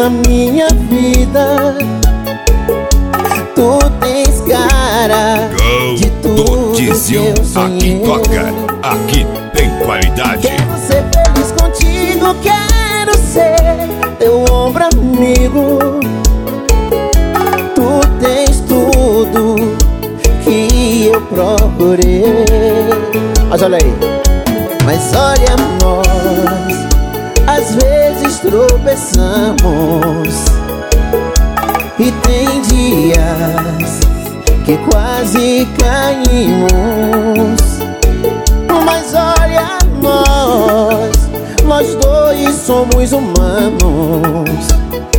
na minha vida. Tu tens cara de tudo que eu sonhei. Aqui toca, aqui tem qualidade. Quero ser feliz contigo, quero ser teu ombro amigo. Tu tens tudo que eu procurei. Mas olha aí. Mas olha nós, às vezes tropeçamos e tem dias que quase caímos. Mas olha nós dois somos humanos.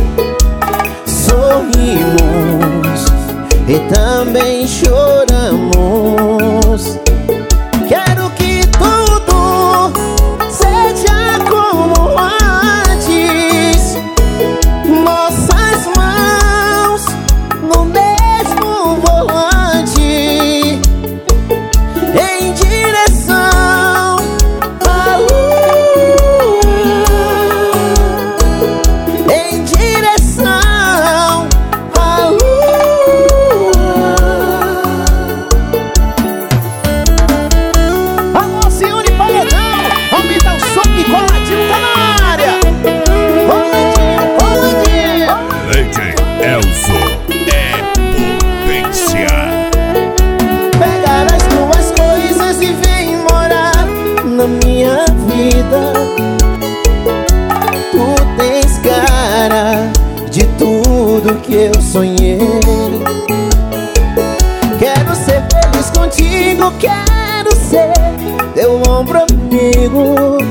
Sorrimos e também choramos. Quero que tudo seja como antes. Nossas mãos no mesmo volante, em direção à lua, em direção à lua. Alô, Cione Paredão, aumenta o som que Coladinho tá na área. Coladinho. Leite Elzo é potência. Pegar as tuas coisas e vem morar na minha vida. Tu tens cara de tudo que eu sonhei. Quero ser feliz contigo, quero ser teu ombro amigo.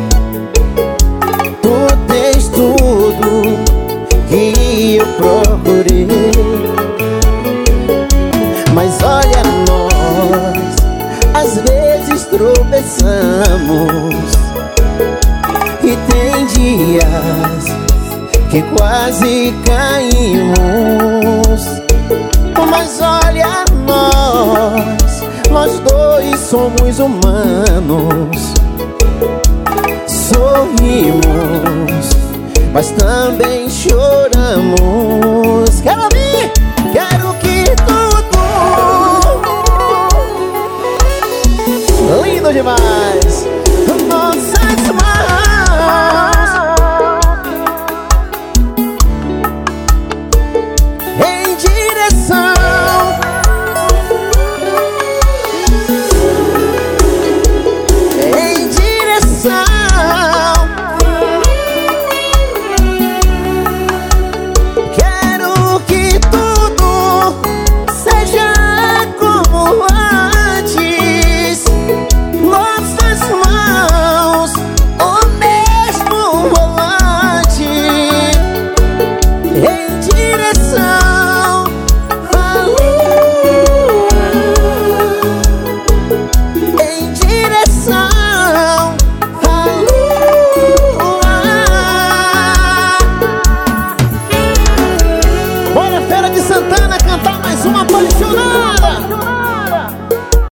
Tu tens tudo que eu procurei. Mas olha nós, às vezes tropeçamos e tem dias que quase caímos. Mas olha nós dois somos humanos. Sorrimos, mas também choramos. Quero ouvir, quero que tudo lindo demais. Nossas mãos em direção à